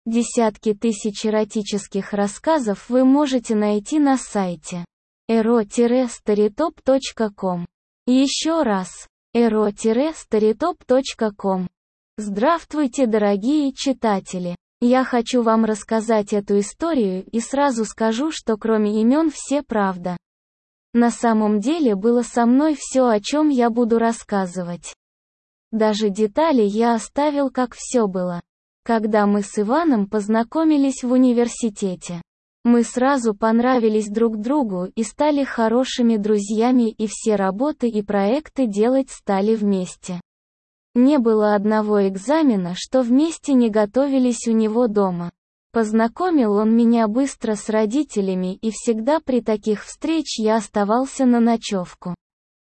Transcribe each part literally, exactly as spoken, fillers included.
Десятки тысяч эротических рассказов вы можете найти на сайте эро старитоп точка ком. Еще раз, эро старитоп точка ком. Здравствуйте, дорогие читатели! Я хочу вам рассказать эту историю и сразу скажу, что кроме имен все правда. На самом деле было со мной все, о чем я буду рассказывать. Даже детали я оставил, как все было. Когда мы с Иваном познакомились в университете, мы сразу понравились друг другу и стали хорошими друзьями, и все работы и проекты делать стали вместе. Не было одного экзамена, что вместе не готовились у него дома. Познакомил он меня быстро с родителями, и всегда при таких встреч я оставался на ночевку.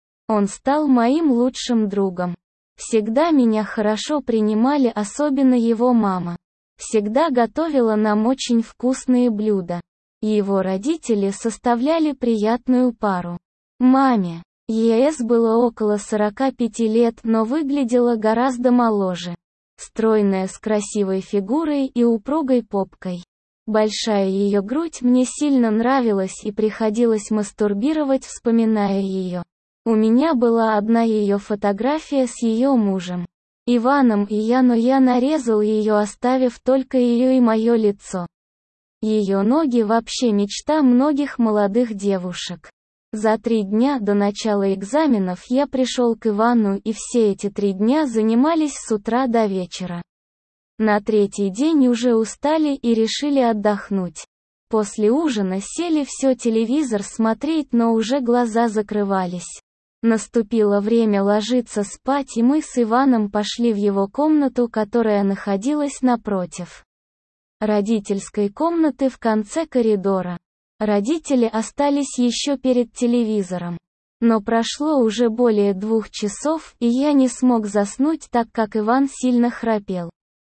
Он стал моим лучшим другом. Всегда меня хорошо принимали, особенно его мама. Всегда готовила нам очень вкусные блюда. Его родители составляли приятную пару. Маме ЕС было около сорока пяти лет, но выглядела гораздо моложе. Стройная, с красивой фигурой и упругой попкой. Большая ее грудь мне сильно нравилась, и приходилось мастурбировать, вспоминая ее. У меня была одна ее фотография с ее мужем, Иваном, и я, но я нарезал ее, оставив только ее и мое лицо. Ее ноги вообще мечта многих молодых девушек. За три дня до начала экзаменов я пришел к Ивану, и все эти три дня занимались с утра до вечера. На третий день уже устали и решили отдохнуть. После ужина сели все телевизор смотреть, но уже глаза закрывались. Наступило время ложиться спать, и мы с Иваном пошли в его комнату, которая находилась напротив родительской комнаты в конце коридора. Родители остались еще перед телевизором. Но прошло уже более двух часов, и я не смог заснуть, так как Иван сильно храпел.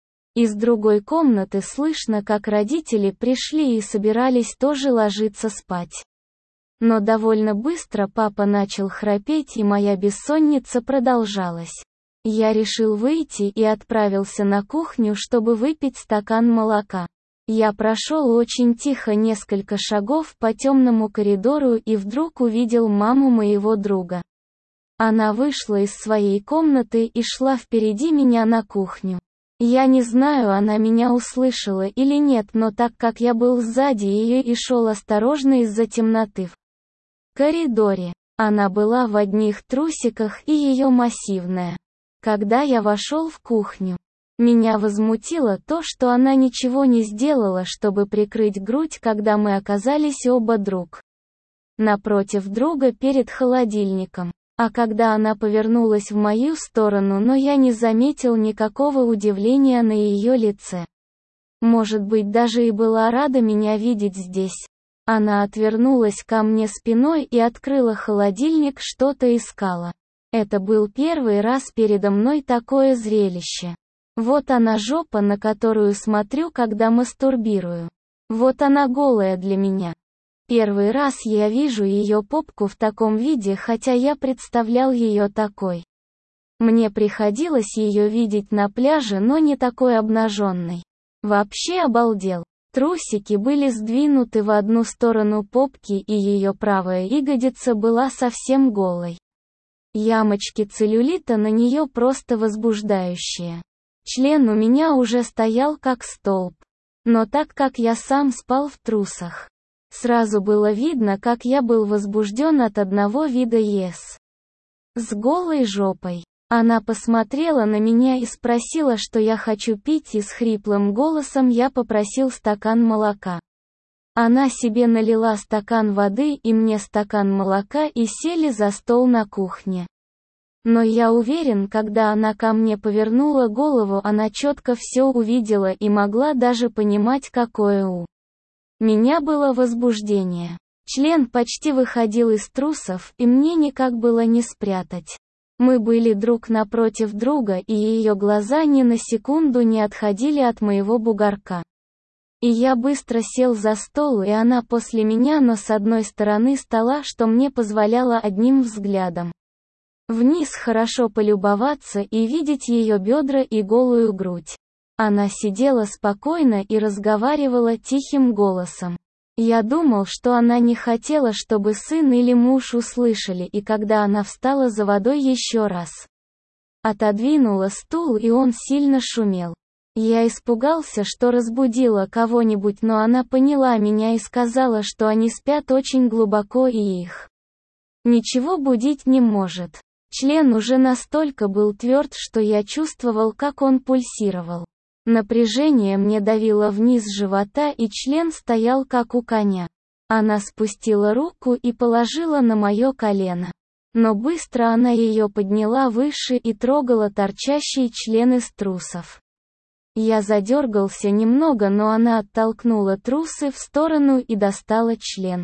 Из другой комнаты слышно, как родители пришли и собирались тоже ложиться спать. Но довольно быстро папа начал храпеть, и моя бессонница продолжалась. Я решил выйти и отправился на кухню, чтобы выпить стакан молока. Я прошел очень тихо несколько шагов по темному коридору и вдруг увидел маму моего друга. Она вышла из своей комнаты и шла впереди меня на кухню. Я не знаю, она меня услышала или нет, но так как я был сзади ее и шел осторожно из-за темноты в коридоре, она была в одних трусиках и ее массивная. Когда я вошел в кухню, меня возмутило то, что она ничего не сделала, чтобы прикрыть грудь, когда мы оказались оба друг напротив друга перед холодильником. А когда она повернулась в мою сторону, но я не заметил никакого удивления на ее лице. Может быть, даже и была рада меня видеть здесь. Она отвернулась ко мне спиной и открыла холодильник, что-то искала. Это был первый раз передо мной такое зрелище. Вот она жопа, на которую смотрю, когда мастурбирую. Вот она голая для меня. Первый раз я вижу ее попку в таком виде, хотя я представлял ее такой. Мне приходилось ее видеть на пляже, но не такой обнаженной. Вообще обалдел. Трусики были сдвинуты в одну сторону попки, и ее правая ягодица была совсем голой. Ямочки целлюлита на нее просто возбуждающие. Член у меня уже стоял как столб. Но так как я сам спал в трусах, сразу было видно, как я был возбужден от одного вида ес. С голой жопой. Она посмотрела на меня и спросила, что я хочу пить, и с хриплым голосом я попросил стакан молока. Она себе налила стакан воды и мне стакан молока и сели за стол на кухне. Но я уверен, когда она ко мне повернула голову, она четко все увидела и могла даже понимать, какое у меня было возбуждение. Член почти выходил из трусов, и мне никак было не спрятать. Мы были друг напротив друга, и ее глаза ни на секунду не отходили от моего бугорка. И я быстро сел за стол, и она после меня, но с одной стороны стола, что мне позволяло одним взглядом вниз хорошо полюбоваться и видеть ее бедра и голую грудь. Она сидела спокойно и разговаривала тихим голосом. Я думал, что она не хотела, чтобы сын или муж услышали, и когда она встала за водой еще раз, отодвинула стул, и он сильно шумел. Я испугался, что разбудила кого-нибудь, но она поняла меня и сказала, что они спят очень глубоко и их ничего будить не может. Член уже настолько был тверд, что я чувствовал, как он пульсировал. Напряжение мне давило вниз живота, и член стоял как у коня. Она спустила руку и положила на мое колено. Но быстро она ее подняла выше и трогала торчащий член из трусов. Я задергался немного, но она оттолкнула трусы в сторону и достала член.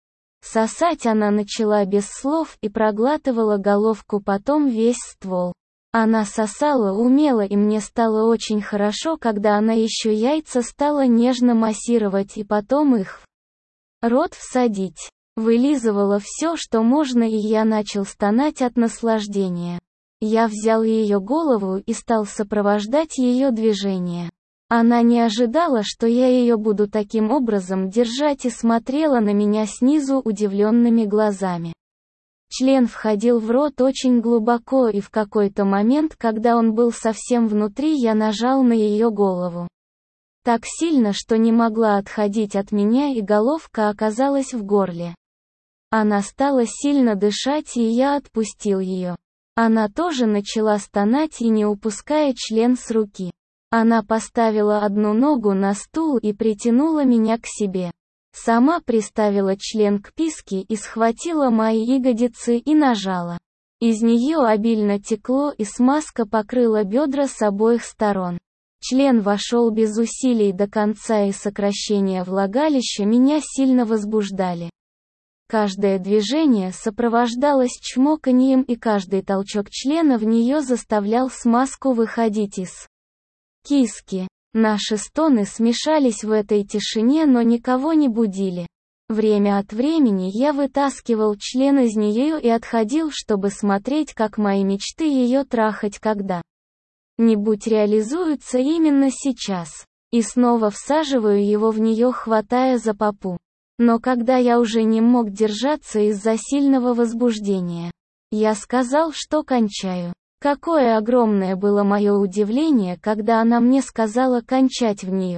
Сосать она начала без слов и проглатывала головку, потом весь ствол. Она сосала умело, и мне стало очень хорошо, когда она еще яйца стала нежно массировать и потом их в рот всадить. Вылизывала все, что можно, и я начал стонать от наслаждения. Я взял ее голову и стал сопровождать ее движения. Она не ожидала, что я ее буду таким образом держать, и смотрела на меня снизу удивленными глазами. Член входил в рот очень глубоко, и в какой-то момент, когда он был совсем внутри, я нажал на ее голову так сильно, что не могла отходить от меня, и головка оказалась в горле. Она стала сильно дышать, и я отпустил ее. Она тоже начала стонать, и не упуская член с руки. Она поставила одну ногу на стул и притянула меня к себе. Сама приставила член к писке и схватила мои ягодицы и нажала. Из нее обильно текло, и смазка покрыла бедра с обоих сторон. Член вошел без усилий до конца, и сокращения влагалища меня сильно возбуждали. Каждое движение сопровождалось чмоканьем, и каждый толчок члена в нее заставлял смазку выходить из киски. Наши стоны смешались в этой тишине, но никого не будили. Время от времени я вытаскивал член из нее и отходил, чтобы смотреть, как мои мечты ее трахать когда-нибудь реализуются именно сейчас. И снова всаживаю его в нее, хватая за попу. Но когда я уже не мог держаться из-за сильного возбуждения, я сказал, что кончаю. Какое огромное было мое удивление, когда она мне сказала кончать в нее.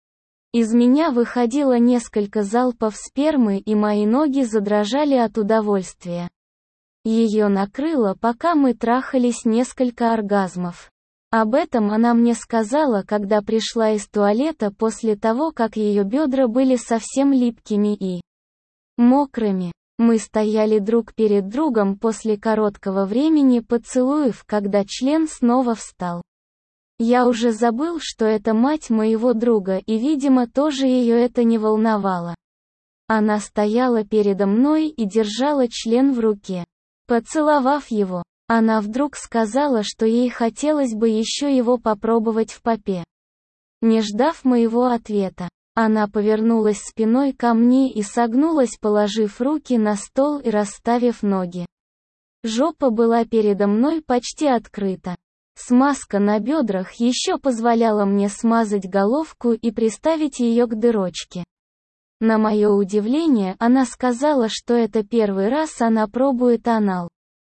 Из меня выходило несколько залпов спермы, и мои ноги задрожали от удовольствия. Ее накрыло, пока мы трахались, несколько оргазмов. Об этом она мне сказала, когда пришла из туалета после того, как ее бедра были совсем липкими и мокрыми. Мы стояли друг перед другом после короткого времени поцелуев, когда член снова встал. Я уже забыл, что это мать моего друга, и, видимо, тоже ее это не волновало. Она стояла передо мной и держала член в руке. Поцеловав его, она вдруг сказала, что ей хотелось бы еще его попробовать в попе. Не ждав моего ответа, она повернулась спиной ко мне и согнулась, положив руки на стол и расставив ноги. Жопа была передо мной почти открыта. Смазка на бедрах еще позволяла мне смазать головку и приставить ее к дырочке. На мое удивление, она сказала, что это первый раз она пробует анал.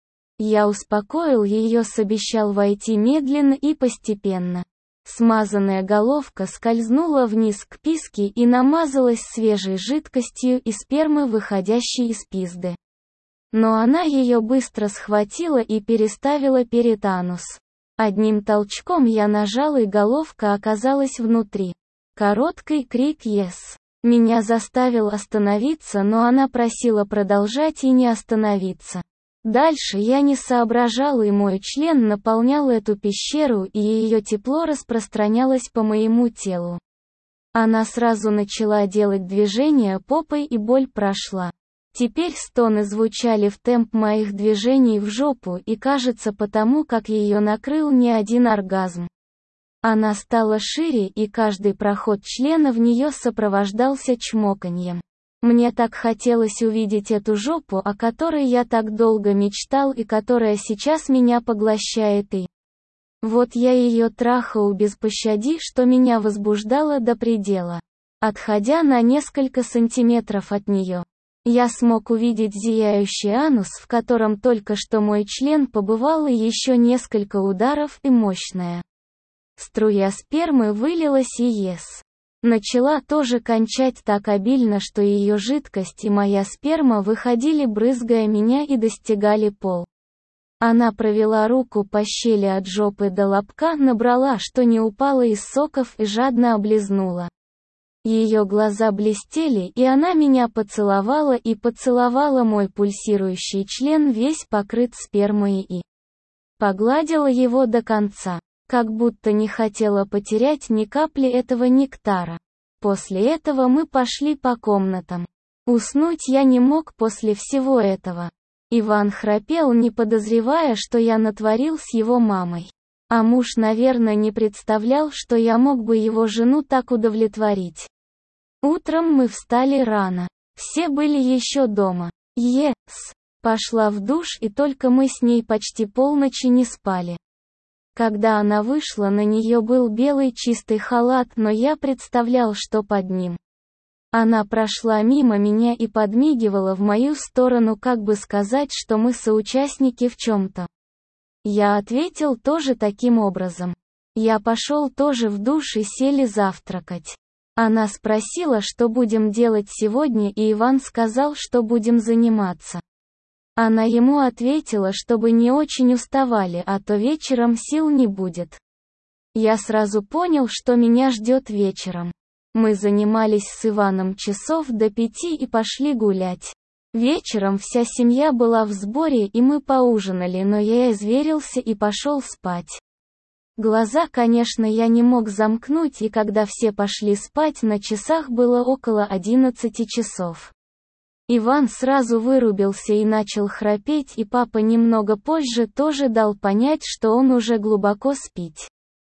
Я успокоил ее, обещал войти медленно и постепенно. Смазанная головка скользнула вниз к писке и намазалась свежей жидкостью и спермы, выходящей из пизды. Но она ее быстро схватила и переставила перед анус. Одним толчком я нажал, и головка оказалась внутри. Короткий крик «Yes!» меня заставил остановиться, но она просила продолжать и не остановиться. Дальше я не соображал, и мой член наполнял эту пещеру, и ее тепло распространялось по моему телу. Она сразу начала делать движения попой, и боль прошла. Теперь стоны звучали в темп моих движений в жопу, и, кажется, потому как ее накрыл не один оргазм. Она стала шире, и каждый проход члена в нее сопровождался чмоканьем. Мне так хотелось увидеть эту жопу, о которой я так долго мечтал и которая сейчас меня поглощает, и Вот я ее трахал без пощади, что меня возбуждало до предела. Отходя на несколько сантиметров от нее, я смог увидеть зияющий анус, в котором только что мой член побывал, и еще несколько ударов, и мощная струя спермы вылилась, и ес. Начала тоже кончать так обильно, что ее жидкость и моя сперма выходили, брызгая меня, и достигали пол. Она провела руку по щели от жопы до лобка, набрала, что не упало из соков, и жадно облизнула. Ее глаза блестели, и она меня поцеловала и поцеловала мой пульсирующий член, весь покрыт спермой, и погладила его до конца, как будто не хотела потерять ни капли этого нектара. После этого мы пошли по комнатам. Уснуть я не мог после всего этого. Иван храпел, не подозревая, что я натворил с его мамой. А муж, наверное, не представлял, что я мог бы его жену так удовлетворить. Утром мы встали рано. Все были еще дома. Ес. Пошла в душ, и только мы с ней почти полночи не спали. Когда она вышла, на нее был белый чистый халат, но я представлял, что под ним. Она прошла мимо меня и подмигивала в мою сторону, как бы сказать, что мы соучастники в чем-то. Я ответил тоже таким образом. Я пошел тоже в душ, и сели завтракать. Она спросила, что будем делать сегодня, и Иван сказал, что будем заниматься. Она ему ответила, чтобы не очень уставали, а то вечером сил не будет. Я сразу понял, что меня ждет вечером. Мы занимались с Иваном часов до пяти и пошли гулять. Вечером вся семья была в сборе, и мы поужинали, но я изверился и пошел спать. Глаза, конечно, я не мог замкнуть, и когда все пошли спать, на часах было около одиннадцати часов. Иван сразу вырубился и начал храпеть, и папа немного позже тоже дал понять, что он уже глубоко спит.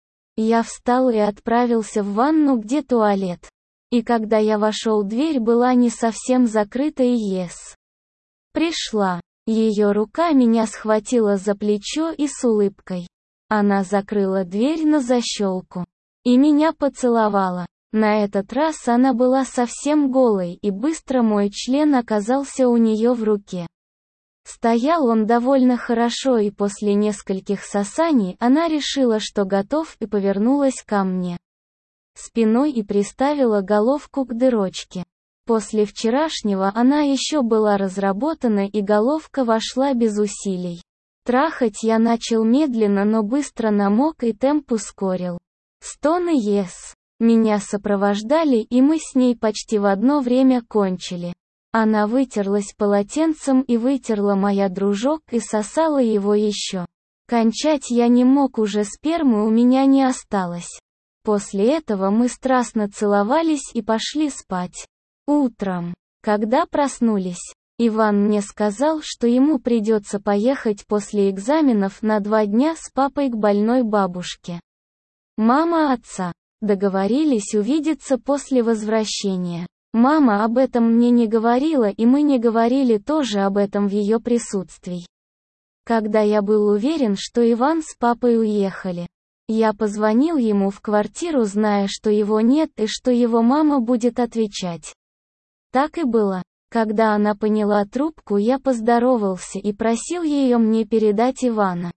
Я встал и отправился в ванну, где туалет. И когда я вошел, дверь была не совсем закрыта, и ес. Пришла. Ее рука меня схватила за плечо и с улыбкой. Она закрыла дверь на защелку. И меня поцеловала. На этот раз она была совсем голой, и быстро мой член оказался у нее в руке. Стоял он довольно хорошо, и после нескольких сосаний она решила, что готов, и повернулась ко мне спиной и приставила головку к дырочке. После вчерашнего она еще была разработана, и головка вошла без усилий. Трахать я начал медленно, но быстро намок, и темп ускорил. Стоны ес. Меня сопровождали, и мы с ней почти в одно время кончили. Она вытерлась полотенцем, и вытерла моя дружок, и сосала его еще. Кончать я не мог, уже спермы у меня не осталось. После этого мы страстно целовались и пошли спать. Утром, когда проснулись, Иван мне сказал, что ему придется поехать после экзаменов на два дня с папой к больной бабушке. Мама отца договорились увидеться после возвращения. Мама об этом мне не говорила, и мы не говорили тоже об этом в ее присутствии. Когда я был уверен, что Иван с папой уехали, я позвонил ему в квартиру, зная, что его нет и что его мама будет отвечать. Так и было. Когда она поняла трубку, я поздоровался и просил ее мне передать Ивана.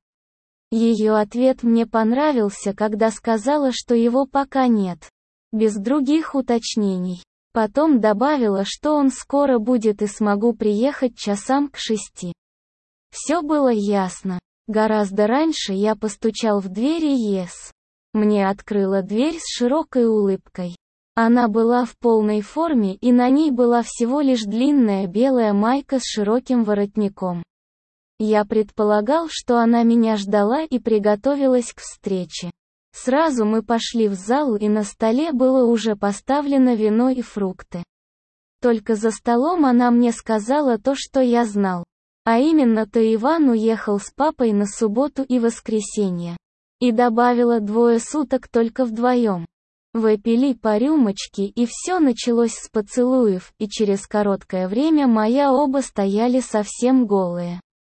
Ее ответ мне понравился, когда сказала, что его пока нет. Без других уточнений. Потом добавила, что он скоро будет и смогу приехать часам к шести. Все было ясно. Гораздо раньше я постучал в дверь, и ес. Мне открыла дверь с широкой улыбкой. Она была в полной форме, и на ней была всего лишь длинная белая майка с широким воротником. Я предполагал, что она меня ждала и приготовилась к встрече. Сразу мы пошли в зал, и на столе было уже поставлено вино и фрукты. Только за столом она мне сказала то, что я знал. А именно, то Иван уехал с папой на субботу и воскресенье. И добавила двое суток только вдвоем. Выпили по рюмочке, и все началось с поцелуев, и через короткое время моя оба стояли совсем голые.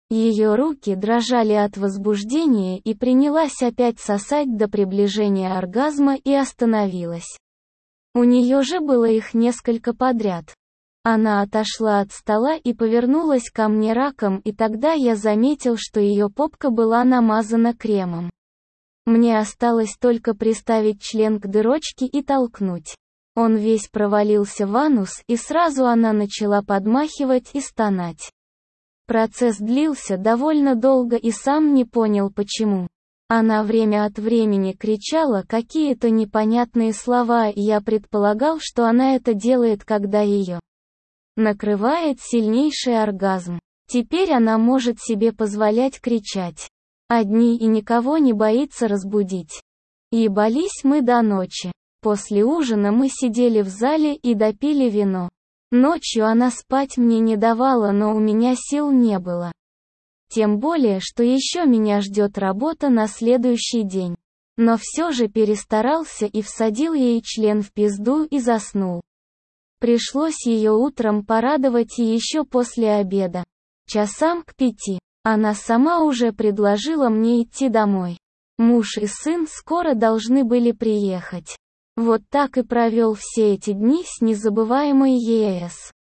Ее руки дрожали от возбуждения и принялась опять сосать до приближения оргазма и остановилась. У нее же было их несколько подряд. Она отошла от стола и повернулась ко мне раком, и тогда я заметил, что ее попка была намазана кремом. Мне осталось только приставить член к дырочке и толкнуть. Он весь провалился в анус, и сразу она начала подмахивать и стонать. Процесс длился довольно долго и сам не понял почему. Она время от времени кричала какие-то непонятные слова, и я предполагал, что она это делает, когда ее накрывает сильнейший оргазм. Теперь она может себе позволять кричать одни и никого не боится разбудить. Ебались мы до ночи. После ужина мы сидели в зале и допили вино. Ночью она спать мне не давала, но у меня сил не было. Тем более, что еще меня ждет работа на следующий день. Но все же перестарался и всадил ей член в пизду и заснул. Пришлось ее утром порадовать и еще после обеда. Часам к пяти. Она сама уже предложила мне идти домой. Муж и сын скоро должны были приехать. Вот так и провел все эти дни с незабываемой ЕС.